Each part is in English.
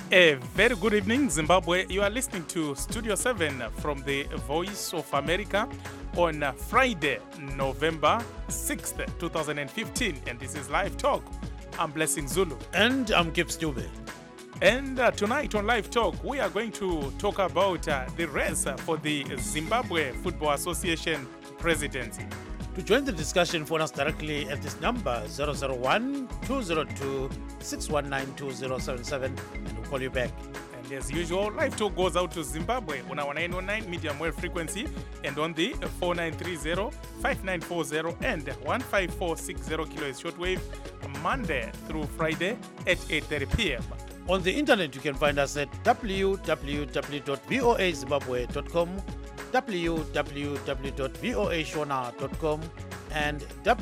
A very good evening, Zimbabwe. You are listening to Studio 7 from the Voice of America on Friday, November 6th, 2015. And this is Live Talk. I'm Blessing Zulu. And I'm Gibbs Dube. And tonight on Live Talk, we are going to talk about the race for the Zimbabwe Football Association presidency. To join the discussion, phone us directly at this number 001-202-619-2077 and we'll call you back. And as usual, Live Talk goes out to Zimbabwe on our 909 medium wave frequency and on the 4930-5940 and 15460 kilohertz shortwave Monday through Friday at 8:30 p.m. On the internet, you can find us at www.voazimbabwe.com, www.voashona.com, and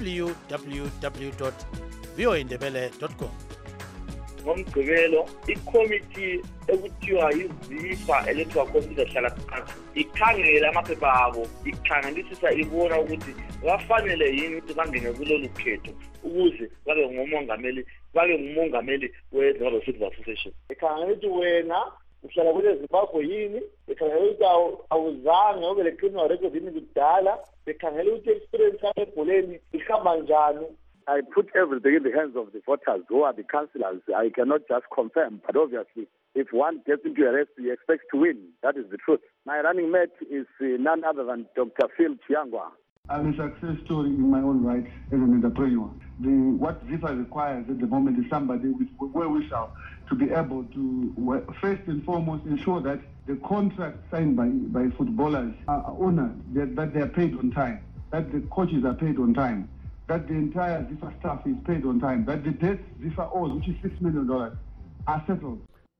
www.voindebele.com. ngomgqibelo ikomiti ekuthiwa yizifa elethiwa komiti ehlala phansi ikhangela amaphepha abo ikhangelisisa ibona ukuthi bafanele yini ukuthi bangene kulolu khetho ukuze babe ngumongameli we-Zimbabwe Football Association. Ikhangela ukuthi wena uhlala kule Zimbabwe yini, ikhangela ukuthi awuzange ube le-criminal record yini kudala, ikhangela ukuthi experience yakho ebholeni ihamba njani. I put everything in the hands of the voters who are the councillors. I cannot just confirm, but obviously, if one gets into a race, he expects to win. That is the truth. My running mate is none other than Dr. Phil Chiangwa. I'm a success story in my own right as an entrepreneur. What ZIFA requires at the moment is somebody with well-wisher to be able to, first and foremost, ensure that the contracts signed by footballers are honored, that they are paid on time, that the coaches are paid on time, that the entire ZIFA staff is paid on time, that the debts ZIFA owes, which is $6 million, are settled.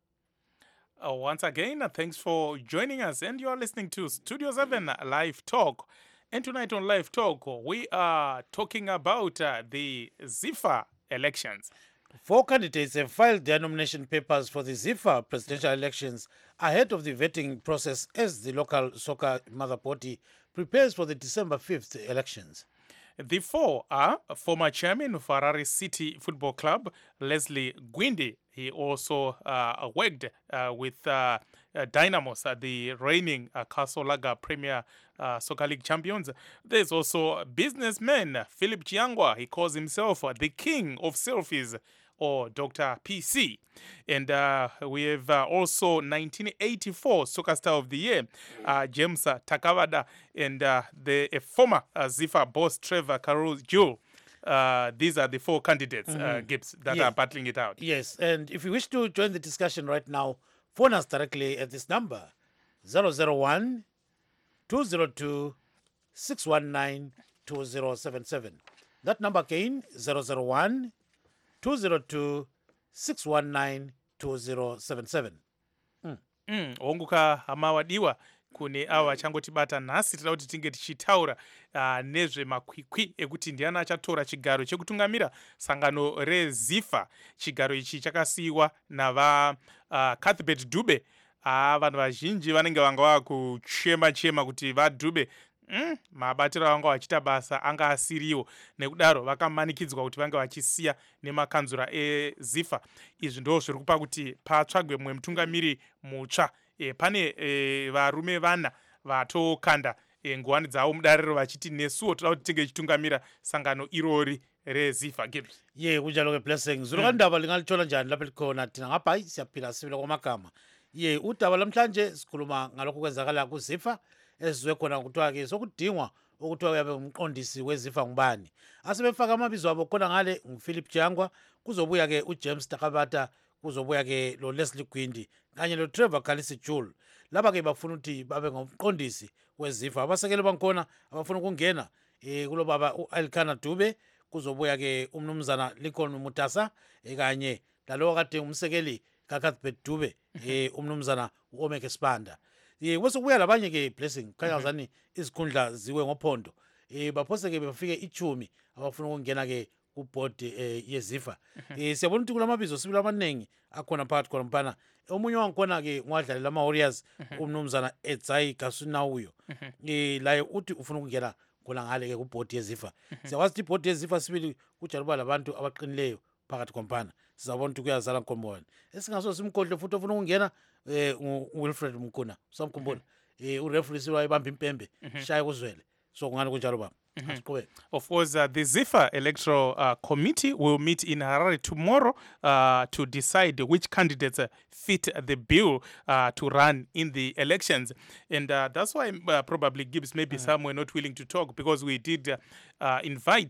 Once again, thanks for joining us. And you are listening to Studio 7 Live Talk. And tonight on Live Talk, we are talking about the ZIFA elections. 4 candidates have filed their nomination papers for the ZIFA presidential elections ahead of the vetting process as the local soccer mother body prepares for the December 5th elections. The 4 are former chairman of Harare City Football Club, Leslie Gwindi. He also worked with Dynamos, the reigning Kasolaga Premier Soccer League champions. There's also businessman Philip Chiangwa. He calls himself the king of selfies, or Dr. PC. And we have also 1984 Soccer Star of the Year, James Takavada, and the former ZIFA boss, Trevor Karol-Jewell. These are the 4 candidates, Gibbs, that are battling it out. Yes, and if you wish to join the discussion right now, phone us directly at this number, 001-202-619-2077. That number again, 001-202-619-2077. Onguka hamawadiwa kune awa achangotibata nhasi tida kuti tinge tichitaura nezvemakwikwi ekuti ndiani achatora chigaro chekutungamira sangano reZIFA. Chigaro ichi chakasiyiwa nava Cuthbert Dube. Vanhu vazhinji vanenge vanga vakuchema kuti vaDube mabatiro vanga vachita basa anga asiriwo, nekudaro vakamanikidzwa kuti vange vachisiya nemakanzura eZIFA. Izvi ndo zviri kupa kuti patsvagwe mumwe mutungamiri mutsva. Pane varume 4 vatokanda nguwani dzavo mudariro vachiti nesuwo toda kuti tinge chitungamira sangano irori reZIFA. Gibbs. Kunjalo ke Blessing. Zulu ndaba lingalithola njani lapha likhona thina ngapha siyaphila sibile kwamagama. Udaba lamhlanje sikhuluma ngalokho kwenzakala kuZIFA ezizwe khona kuthiwa ke sokudingwa ukuthiwa uyabe umqondisi weZIFA ngubani. Asebefaka amabizo abo khona ngale nguPhilip Chiangwa, kuzobuya ke uJames Takabata, kuzobuya ke lo Leslie Gwindi kanye lo Trevor Karol-Jewell. Laba ke bafuna ukuthi babe ngumqondisi weZIFA. Abasekeli bankhona abafuna ukungena kulo baba uElkana Dube, kuzobuya ke umnumzana Lincoln Mutasa kanye lalo kade umsekeli kaCuthbert Dube umnumzana uOmeke Spanda. Bese kubuya labanye ke Blessing khanyazani izikhundla ziwe ngophondo. Baphose ke bafike 10 abafuna ukungena ke kuboard yeZIFA. Siyabona ukuthi kulamabizo sibili amaningi akhona phakathi khona mpana. Omunye wangikhona ke ngwadlalela ama-Warriors umnumzana Edzai Kasunauyo. Laye uthi ufuna ukungena khona ngale ke kuboard yeZIFA. Siyakwazi ukuthi iboard yeZIFA sibili kujaluba labantu abaqinileyo phakathi kompana sizabona ukuthi kuyazala nkomba wena esingaso simkhohle futhi ofuna ukungena uWilfred Mkuna usamkhumbula ureferee siwayibamba impembe shaye kuzwele so kungani kunjalo baba asiqhubeke. Of course, the ZIFA Electoral Committee will meet in Harare tomorrow to decide which candidates fit the bill to run in the elections. And that's why probably Gibbs, maybe some were not willing to talk, because we did invite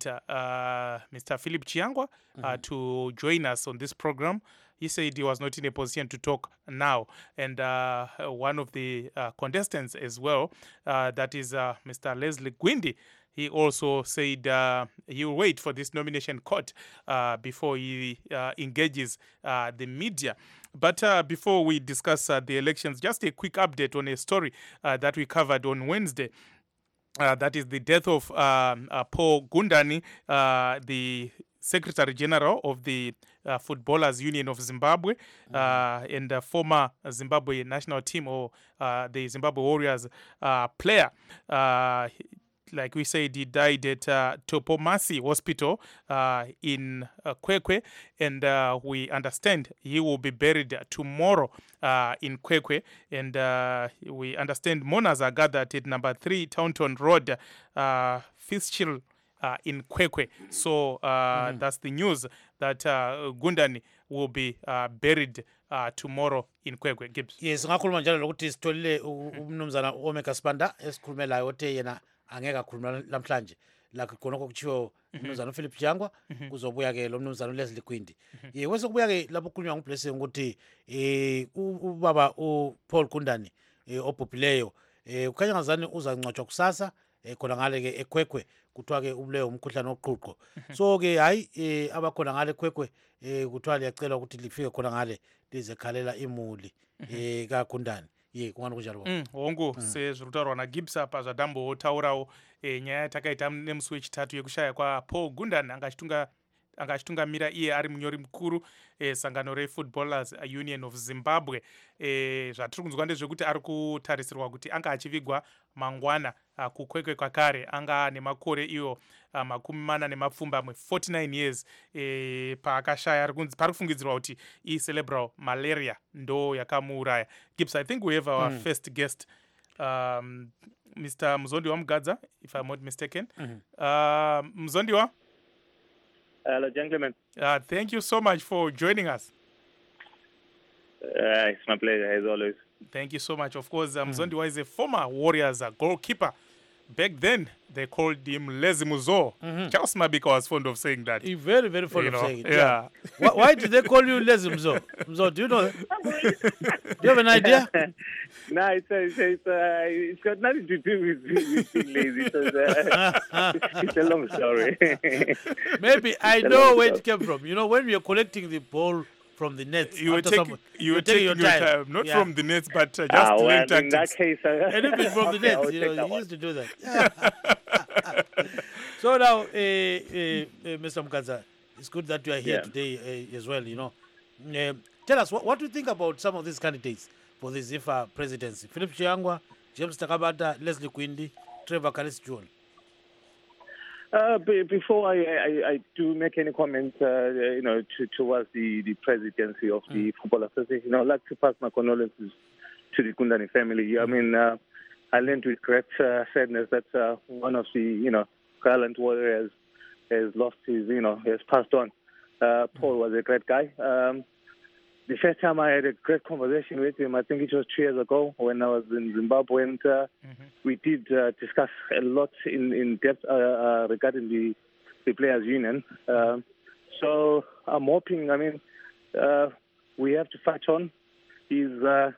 Mr. Philip Chiangwa to join us on this program. He said he was not in a position to talk now. And one of the contestants as well, that is Mr. Leslie Gwindi, he also said he will wait for this nomination court before he engages the media. But before we discuss the elections, just a quick update on a story that we covered on Wednesday. That is the death of Paul Gundani, the Secretary General of the Footballers Union of Zimbabwe, and former Zimbabwe national team, or the Zimbabwe Warriors player. Like we said, he died at Topomasi Hospital in Kwekwe, and we understand he will be buried tomorrow in Kwekwe. And we understand mourners are gathered at number 3 Taunton Road, Fitzgerald, in Kwekwe. So that's the news that Gundani will be buried tomorrow in Kwekwe. Gibbs. Yes, ngakhuluma njalo lokuthi sitholile umnumzana Omeka Spanda esikhulumelayo othe yena angeke akhuluma namhlanje lakho khona kokuchiwo umnumzana Philip Chiangwa kuzobuya ke lo mnumzana Leslie Gwindi. Kwese kubuya ke lapho kukhulunywa nguBlessing ukuthi ubaba uPaul Gundani obhubhileyo ukhanya ngazani uzangcwatshwa kusasa khona ngale ke eKwekwe kuthiwa ke ubuleyo umkhuhlane woqhuqho. So ke hayi abakhona ngale eKwekwe kuthiwa liyacela ukuthi lifike khona ngale lizekhalela imuli kaGundani. Kungani kunjalo baba? Hongu sezviri kutaurwa naGibbs apa zvadambotaurawo nyaya yatakaita nemusi wechitatu yekushaya kwaPaul Gundani angachitungamira iye ari munyori mukuru sangano reFootballers Union of Zimbabwe. Zvatiri kunzwa ndezvekuti ari kutarisirwa kuti anga achivigwa mangwana kuKwekwe kwakare, anga nemakore iwo 49 years paakashaya. Pari kufungidzirwa kuti icerebral malaria ndo yakamuuraya. Gibbs, I think we have our first guest, Mr. Muzondiwa Mugadza, if I'm not mistaken. Muzondiwa? Hello, gentlemen. Thank you so much for joining us. It's my pleasure, as always. Thank you so much. Of course, Mzondiwa is a former Warriors goalkeeper. Back then, they called him Lazy Muzo. Charles Mabika was fond of saying that. He's very, very fond of saying it. Yeah. Why did they call you Lazy Muzo? Muzo, do you know that? Do you have an idea? No, it's got nothing to do with being lazy. It's a long story. Maybe I know where it came from. You know, when we are collecting the ball from the nets, you were taking your time. Not from the nets, but just well, tactics. In that case, anything from the nets, you know, he used to do that. So now, Mr. Mugadza, it's good that you are here today as well, you know. Tell us, what do you think about some of these candidates for the ZIFA presidency? Philip Chiangwa, James Takabata, Leslie Gwindi, Trevor Kallis Jr. Before I do make any comments, towards the presidency of the Football Association, I'd like to pass my condolences to the Gundani family. I mean, I learned with great sadness that one of the, gallant warriors has lost his, has passed on. Paul was a great guy. The first time I had a great conversation with him, I think it was 2 years ago when I was in Zimbabwe, and we did discuss a lot in depth regarding the Players Union. So I'm hoping, we have to fight on. He's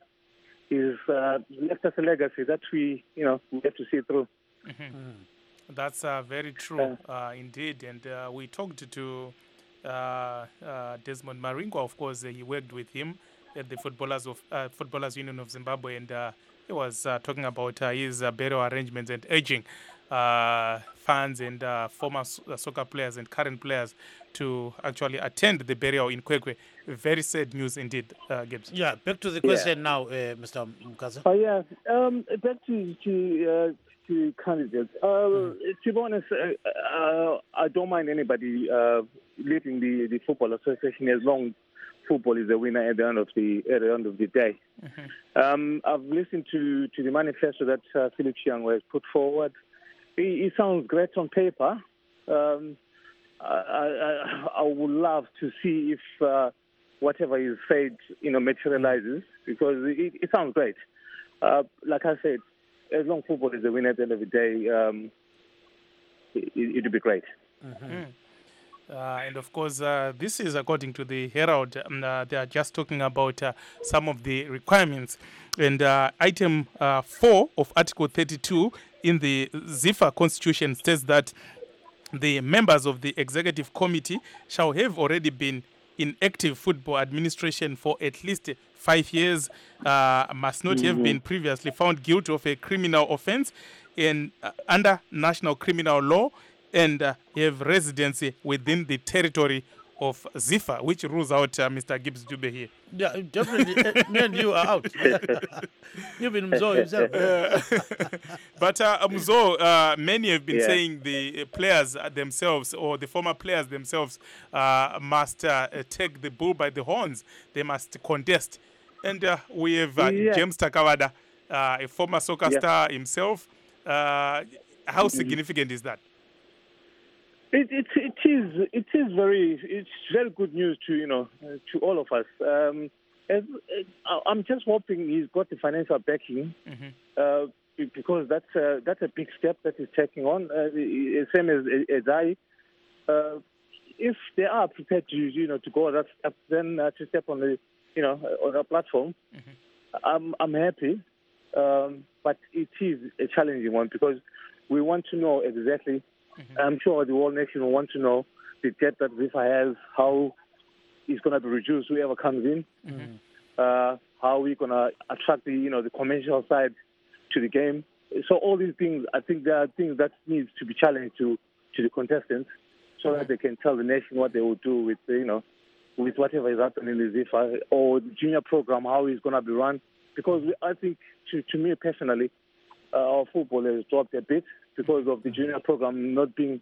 left us a legacy that we have to see through. That's very true, indeed. And we talked to Desmond Maringwa. Of course, he worked with him at the Footballers Union of Zimbabwe, and he was talking about his burial arrangements and urging fans and former soccer players and current players to actually attend the burial in Kwekwe. Very sad news indeed, Gibbs. Yeah, back to the question now, Mr. Mugadza. Back to candidates. To be honest, I don't mind anybody leading the football association as long football is the winner at the end of the day. I've listened to the manifesto that Philip Chiango has put forward. It sounds great on paper. I would love to see if whatever is said, materializes, because it sounds great. Like I said, as long football is the winner at the end of the day, it would be great. And of course, this is according to the Herald. They are just talking about some of the requirements. And item 4 of Article 32 in the ZIFA Constitution states that the members of the executive committee shall have already been in active football administration for at least 5 years, must not have been previously found guilty of a criminal offense under national criminal law, and have residency within the territory of ZIFA, which rules out Mr. Gibbs Dube here. Yeah, definitely. Me and you are out. Even Mzo himself. But Mzo, many have been saying the players themselves, or the former players themselves, must take the bull by the horns. They must contest. And we have James Takawada, a former soccer star himself. How significant is that? It is very good news to all of us. I'm just hoping he's got the financial backing, because that's a big step that he's taking on. Same as I. If they are prepared to go that step, then to step on the on a platform, I'm happy. But it is a challenging one, because we want to know exactly. I'm sure the whole nation will want to know the debt that ZIFA has, how it's going to be reduced, whoever comes in, how we're going to attract the commercial side to the game. So all these things, I think there are things that needs to be challenged to the contestants, so that they can tell the nation what they will do with with whatever is happening in the ZIFA or the junior program, how it's going to be run. Because I think, to me personally, our football has dropped a bit because of the junior program not being,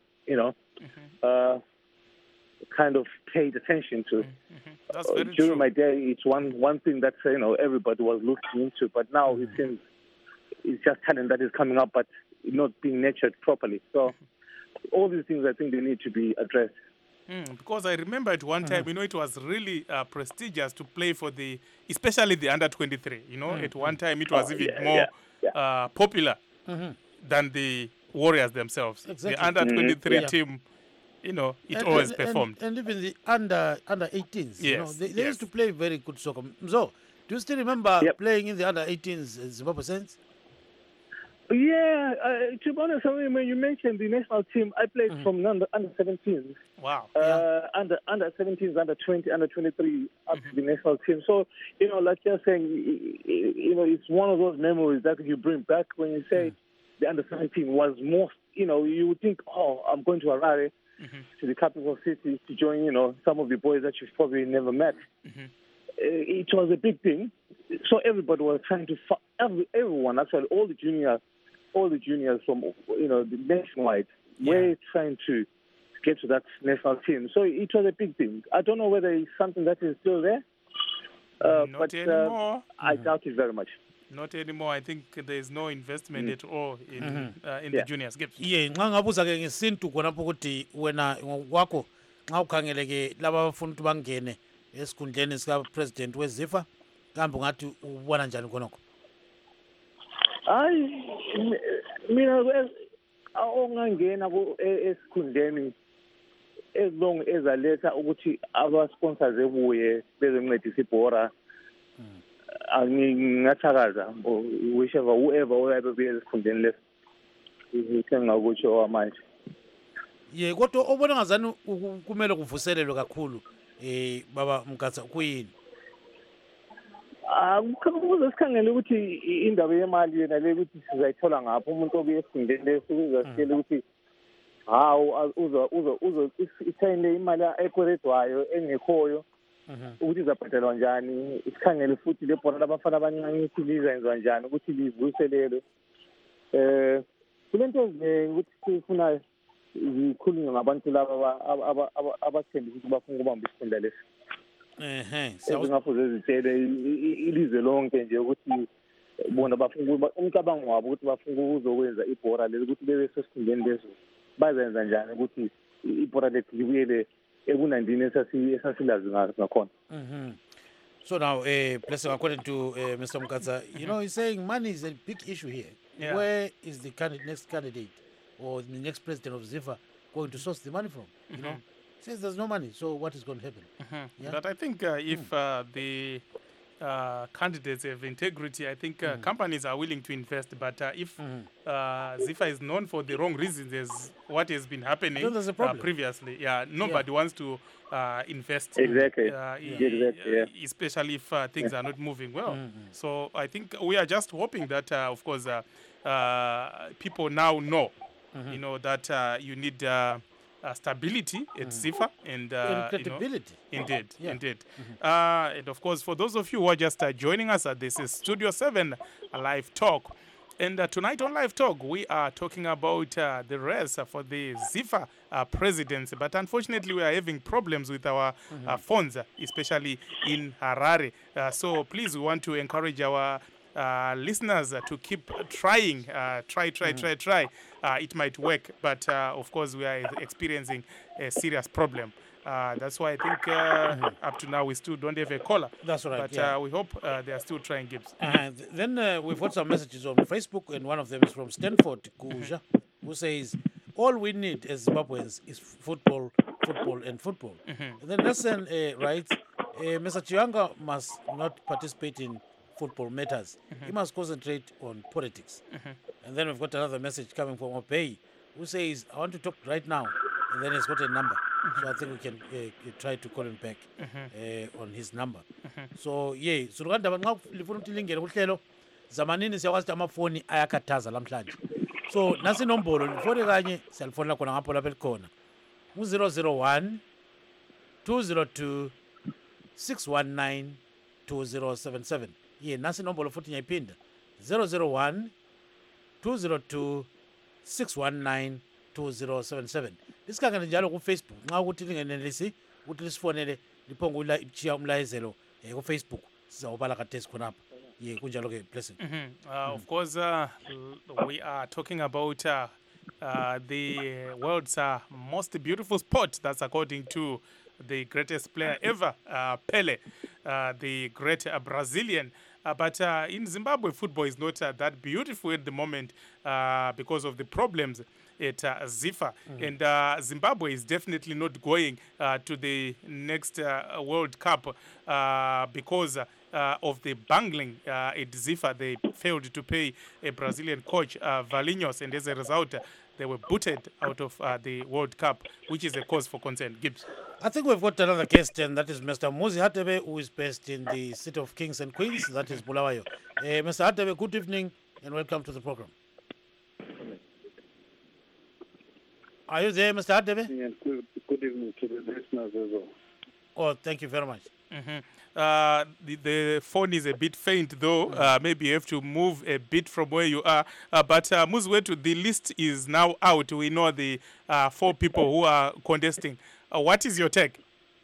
kind of paid attention to. That's very during true. my day, it's one thing that everybody was looking into, but now it seems it's just talent that is coming up, but not being nurtured properly. So all these things, I think, they need to be addressed. Because I remember at one time, it was really prestigious to play for especially the under 23. At one time it was even more popular than the Warriors themselves. Exactly. The under 23 team, it always performed. And even the under 18s, Yes, they used to play very good soccer. So, do you still remember playing in the under 18s Zimbabwe Saints? Yeah, to be honest, when you mentioned the national team, I played from under 17s. Wow. Under 17s, under 20, under 23, up to the national team. So, like you're saying, it's one of those memories that you bring back when you say the under 17 was most, you would think, I'm going to Harare, to the capital city to join, some of the boys that you've probably never met. It was a big thing. So everybody was trying to, everyone actually, all the juniors from, the nationwide, were trying to get to that national team. So it was a big thing. I don't know whether it's something that is still there. Not anymore. I doubt it very much. Not anymore. I think there is no investment at all in the juniors. Nxa ngabuza-ke ngesintu khonapho ukuthi wena ngokwakho nxa ukhangeleke laba abafuna ukuthi bangene esikhundleni sikapresident weZIFA, kambe ungathi ubona njani khonokho? Hayi, mina ongangena esikhundleni as long as aletha ukuthi aba-sponsors ebuye bezoncedisa ibhora, ngingathakaza whoever oyabe buye esikhundleni leso, sengingakutsho manje. Kodwa obona ngazani kumele kuvuselelwe kakhulu baba Mkhatsa, kuyini? Kuze sikhangele ukuthi indaba yemali yena le ukuthi sizayithola ngapho, umuntu obuye esikhundleni leso uzasitshela ukuthi isayine imali ekweredwayo engekhoyo ukuthi izabhadelwa njani. Sikhangele futhi le bhora labafana abancane ukuthi lizayenziwa njani ukuthi livuselelwe. kulento ukuthi sifuna zikhulunywe ngabantu laba abathembisa ukuthi bafuna ukubamba isifunda lesi ezingafuze zitshele ilizwe lonke nje ukuthi bona bafuna umcabango wabo ukuthi bafuna ukuzokwenza ibhora leli ukuthi bebe sesikhundleni leso bazenza njani ukuthi ibhora lethu libuyele ebunandini esasilazi ngakhona. So now, Blessing, according to Mr. Mukatsa, you know, he's saying money is a big issue here. Yeah. Where is the next candidate or the next president of Ziffa going to source the money from? You know, he says there's no money, so what is going to happen? Yeah? But I think if the candidates have integrity, I think companies are willing to invest. But if Ziffa is known for the wrong reasons, as what has been happening So there's a problem. previously, nobody wants to invest. Exactly. Especially if things are not moving well. So I think we are just hoping that, of course, people now know, you know, that you need stability at Ziffa and credibility. Indeed, Yeah. indeed. And of course, for those of you who are just joining us, this is Studio 7 Live Talk. And tonight on Live Talk, we are talking about the race for the Ziffa presidency. But unfortunately, we are having problems with our phones, especially in Harare. So please, we want to encourage our listeners to keep trying. Try. It might work, but of course, we are experiencing a serious problem. That's why I think up to now we still don't have a caller. That's right. But we hope they are still trying, Gibbs. Then we've got some messages on Facebook, and one of them is from Stanford Kuja, who says, all we need as Zimbabweans is football. And then Nelson writes, Mr. Chianga must not participate in football matters. He must concentrate on politics. And then we've got another message coming from Opei, who says, I want to talk right now. And then he's got a number. So I think we can try to call him back on his number. So, yeah, so lifuna ukuthi lingene kuhlelo zamanini siyakwazi ukuthi amafoni ayakhathaza lamhlanje. So, nasi inombolo lifone kanye siyalifonela khona ngapho lapha elikhona. Ku-001 202 619 2077. Yeah, nasi inombolo futhi ngiyayiphinda. 001 202 619 2077. Lisikangane njalo ku-Facebook nxa ukuthi lingenelisi ukuthi lisifonele liphonge uchiya umlayezelo ku-Facebook sizawubala khathesi khonapha. Ye kunjalo-ke Blessing. Of course, we are talking about the world's most beautiful sport. That's according to the greatest player ever, Pele, the great Brazilian. But in Zimbabwe, football is not that beautiful at the moment because of the problems at Ziffa. And Zimbabwe is definitely not going to the next World Cup because of the bungling at Ziffa. They failed to pay a Brazilian coach, Valinhos, and as a result, they were booted out of the World Cup, which is a cause for concern. Gibbs. I think we've got another guest, and that is Mr. Muzi Hatebe, who is based in the city of Kings and Queens. That is Bulawayo. Mr. Hatebe, good evening and welcome to the program. Are you there, Mr. Hatebe? Yes, good evening to the listeners as well. Oh, thank you very much. The phone is a bit faint, though. Maybe you have to move a bit from where you are. But Muzwetu, the list is now out. We know the 4 people who are contesting. What is your take?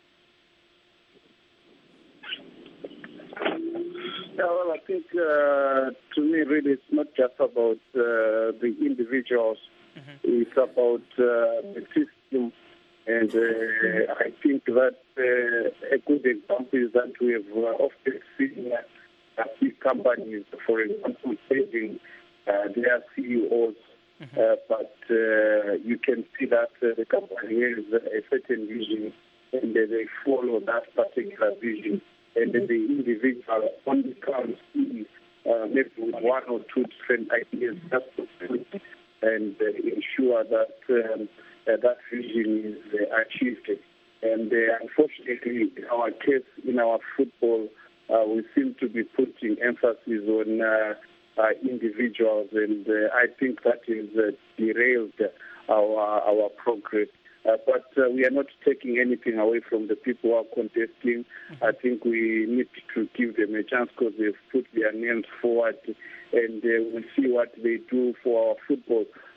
Well, I think to me, really, it's not just about the individuals. It's about the system. And I think that a good example is that we have often seen big companies, for example, changing their CEOs. But you can see that the company has a certain vision and they follow that particular vision. And the individual only comes in maybe with 1 or 2 different ideas just to put and ensure that that vision is achieved. And unfortunately, in our case, in our football, we seem to be putting emphasis on individuals, and I think that is derailed our progress. But we are not taking anything away from the people who are contesting. I think we need to give them a chance because they've put their names forward, and we'll see what they do for our football.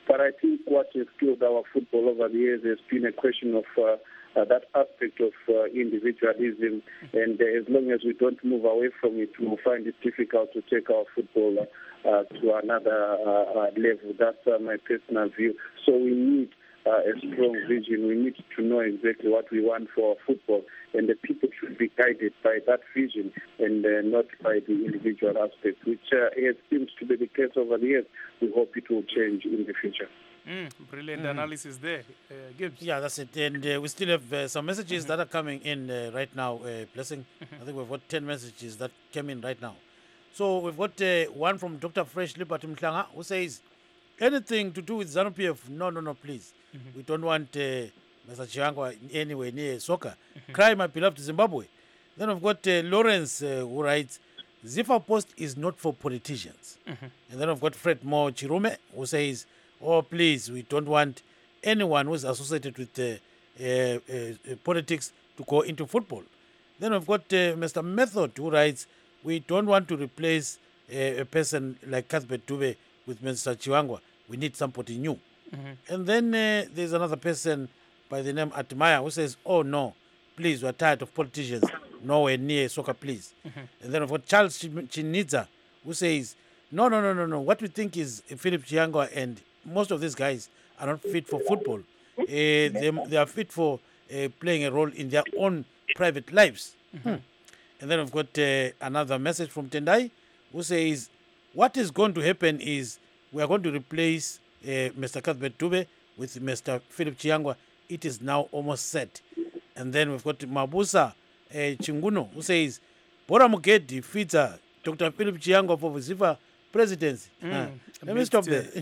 But I think what has killed our football over the years has been a question of that aspect of individualism. And as long as we don't move away from it, we will find it difficult to take our football to another level. That's my personal view. So we need a strong vision. We need to know exactly what we want for our football, and the people should be guided by that vision and not by the individual aspect, which it seems to be the case over the years. We hope it will change in the future. Brilliant analysis there, Gibbs. Yeah, that's it. And we still have some messages that are coming in right now. Blessing, I think we've got 10 messages that came in right now. So we've got one from Dr. Fresh Liberty Mhlanga, who says, anything to do with ZANU-PF, no, please. We don't want Mr. Chiangwa anywhere near soccer. Cry, my beloved Zimbabwe. Then we've got Lawrence, who writes, Ziffa Post is not for politicians. And then we've got Fred Mo Chirume, who says, oh, please, we don't want anyone who's associated with politics to go into football. Then we've got Mr. Method, who writes, we don't want to replace a person like Cuthbert Dube with Mr. Chiangwa. We need somebody new. And then there's another person by the name Atmaya who says, oh, no, please, we're tired of politicians. Nowhere near soccer, please. And then we've got Charles Chinidza, who says, no. What we think is Philip Chiangwa and most of these guys are not fit for football. They are fit for playing a role in their own private lives. And then we've got another message from Tendai, who says, what is going to happen is we are going to replace Mr. Cuthbert Dube with Mr. Philip Chiangwa. It is now almost set. And then we've got Mabusa Chinguno, who says, Bora Mugedi feeds Dr. Philip Chiangwa for Ziffa presidency. Let me stop there.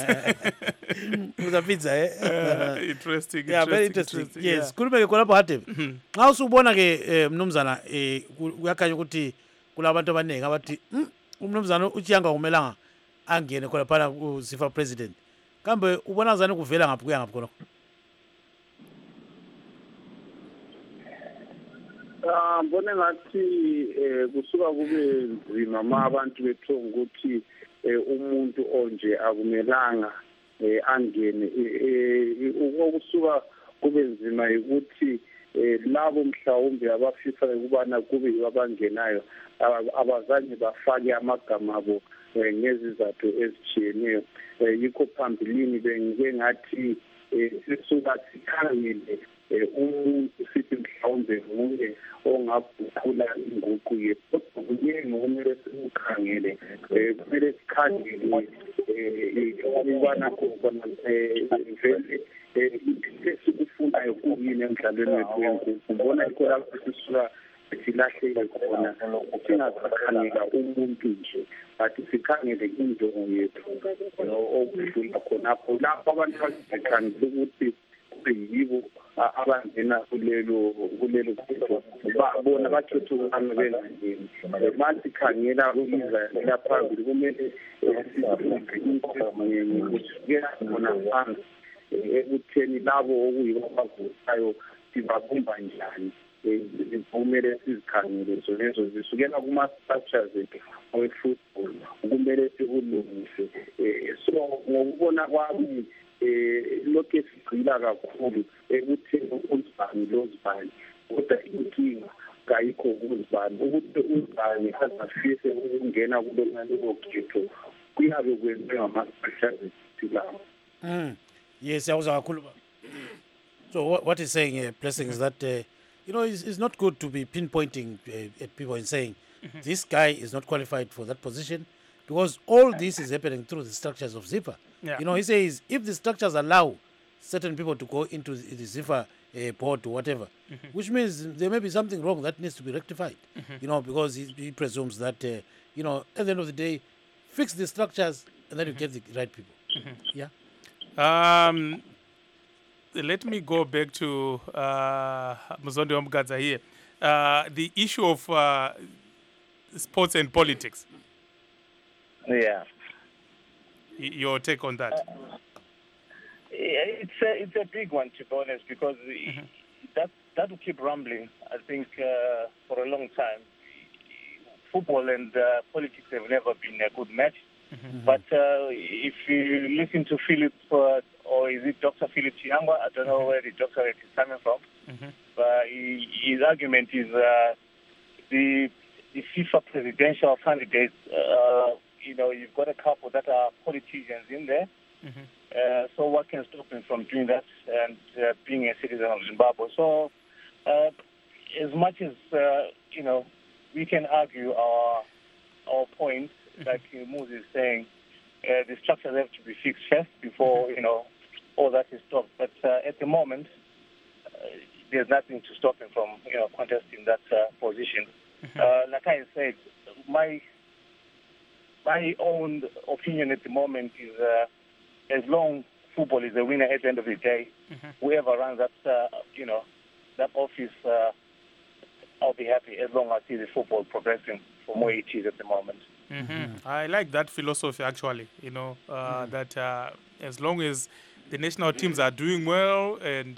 Interesting. Yeah, very interesting. Yes, kulubeke khonapho hade. Xa usubona ke mnumzana uyakhanya ukuthi kulabantu abaningi abathi umnumzana uChiangwa kumelanga angene khona phana ku Ziffa president. Kambe ubona ngani kuvela ngaphi kuya ngaphi khona? Mbona ngathi kusuka kube nzima ma abantu bethu ukuthi umuntu onje akumelanga angene ukusuka kube nzima ukuthi labo mhlawumbe abafisa ukubana kube abangenayo abazange bafake amagama abo ngezizathu ezitshiyeneyo yikho phambilini bengathi sisuka sikhangele umuntu sithi mhlawumbe nguye ongaguqula inguqu yethu kodwa kuningi okumele sikhangele kumele sikhangele ukubana khona vele esikufunayo kuyini emdlalweni wethu wenguqu ubona ikho lapho sisuka silahleke khona singakhangela umuntu nje but sikhangele injongo yethu okudlula khonapho lapho abantu bazikhangela ukuthi yibo abangena kulelo bona bathuthukana bengangeni manje khangela ukuyiza phambili kumele kusukela khona phansi ekutheni labo okuyibo abavusayo sibabumba njani kumele sizikhangele zolezo zisukela kuma-structures ethu awe-football kumele sikulungise so ngokubona kwami lokhu esigxila kakhulu ekutheni uzibani lozibani kodwa inkinga kayikho ukuzibani ukuthi uzibani azafise ukungena kulelo khetho kuyabe kwenziwe ngama-structures lawo. Yes, yawuzwa kakhulu. So what he's saying, Blessing, is that it's not good to be pinpointing at people and saying this guy is not qualified for that position, because all this is happening through the structures of Ziffa. Yeah. He says if the structures allow certain people to go into the Ziffa board or whatever, which means there may be something wrong that needs to be rectified. Because he presumes that at the end of the day, fix the structures and then you get the right people. Yeah. Let me go back to Muzondi Omgadza here. The issue of sports and politics. Yeah. Your take on that? It's a big one, to be honest, because that will keep rumbling, I think, for a long time. Football and politics have never been a good match. But if you listen to Philip, or is it Dr. Philip Chiangwa? I don't know where the doctorate is coming from. But his argument is the FIFA presidential candidates, you've got a couple that are politicians in there. So what can stop him from doing that and being a citizen of Zimbabwe? So as much as, we can argue our point, like Moses is saying, the structures have to be fixed first before, all that is stopped. But at the moment, there's nothing to stop him from, contesting that position. Like I said, my own opinion at the moment is as long football is a winner at the end of the day, whoever runs that, that office, I'll be happy as long as I see the football progressing from where it is at the moment. I like that philosophy, actually, that as long as the national teams are doing well and,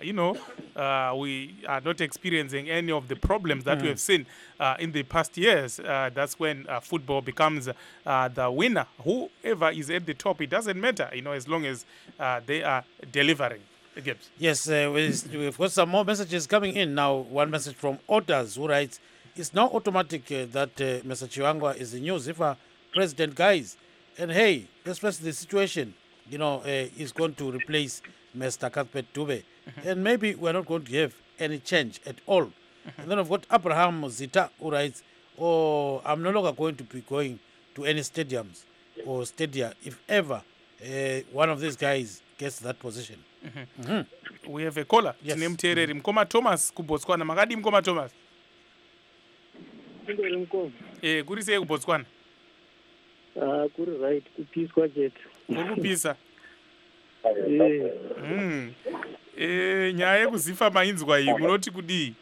we are not experiencing any of the problems that we have seen in the past years, that's when football becomes the winner. Whoever is at the top, it doesn't matter, as long as they are delivering. Gibbs. Yes, we've got some more messages coming in now. One message from Otters who writes, it's now automatic that Mr. Chiangwa is the new ZIFA president, guys. And hey, let's face the situation. Is going to replace Mr. Cuthbert Dube. And maybe we're not going to have any change at all. And then I've got Abraham Zita who writes, I'm no longer going to be going to any stadiums or stadia if ever one of these guys gets that position. We have a caller. Yes. Tine muteereri Mkoma Thomas kuBotswana. Makadi Mkoma Thomas? Kuri sei kuBotswana? Kuri right, kupiswa jet. Muri kupisa? Nyaya yekuzifa mainzwa iyi munoti kudii?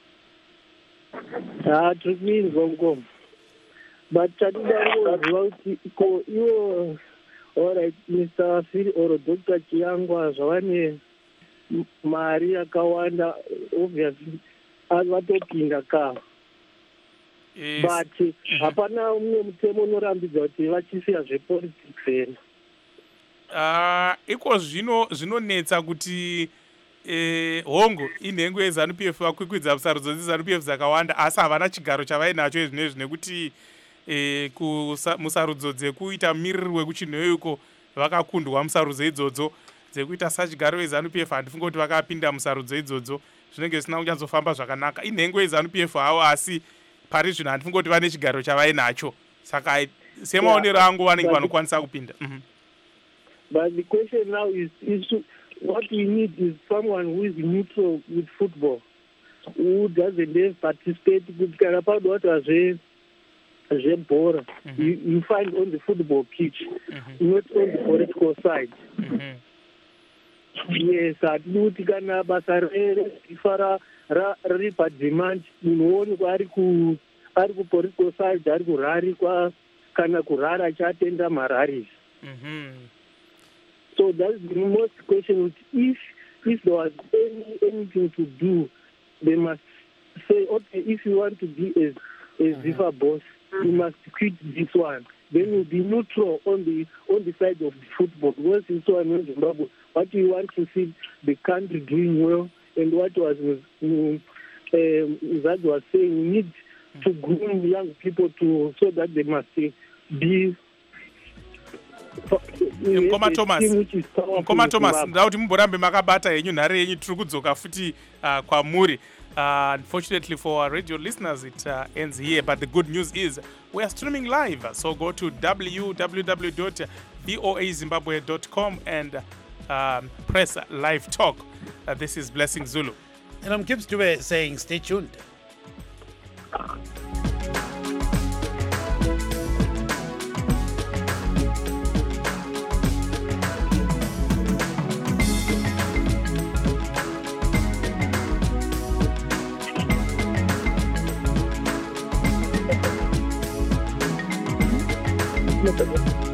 Tiri kuinzwa Mkoma. But tatida ngoziva kuti iwo alright, Mr. Phil or Dr. Chiangwa zvavane mari yakawanda, obviously vatopinda ka. But hapana umwe mutemo unorambidza kuti vachisiya zvepolitics here. Iko zvinonetsa kuti hongo inhengo yeZANU-PF vakwikwidza musarudzo dzeZANU-PF dzakawanda asi havana chigaro chavainacho izvinezvi nekuti musarudzo dzekuita mumiriri wekuchinheyo iko vakakundwa musarudzo idzodzo dzekuita sachigaro weZANU-PF handifunga kuti vakapinda musarudzo idzodzo zvinenge zvisina kunyatsofamba zvakanaka. Inhengo yeZANU-PF havo asi pari zvino handifunga kuti vane chigaro chavainacho saka semaonero angu vanenge vanokwanisa kupinda. But the question now is what we need is someone who is neutral with football, who doesn't have participate with Karapado Zebora. You find on the football pitch, not on the political side. Yes, atinuti kana basa ifara ripa demand unoona ari ku political side ari kurari kwa kana kurara chatenda mararis. So that's the most question. If there was anything to do, they must say, okay, if you want to be a ZIFA boss, you must quit this one. Then you'll be neutral on the side of the football. Because in Zimbabwe, what you want to see the country doing well, and what was that was saying, we need to groom young people so that they must be. Mkoma Thomas, ndoda kuti mumborambe makabata yenyu nhare yenyu tiri kudzoka futi kwamuri. Unfortunately for our radio listeners, it ends here. But the good news is we are streaming live. So go to www.voazimbabwe.com and press live talk. This is Blessing Zulu. And I'm Gibbs Dube saying stay tuned. Thank you.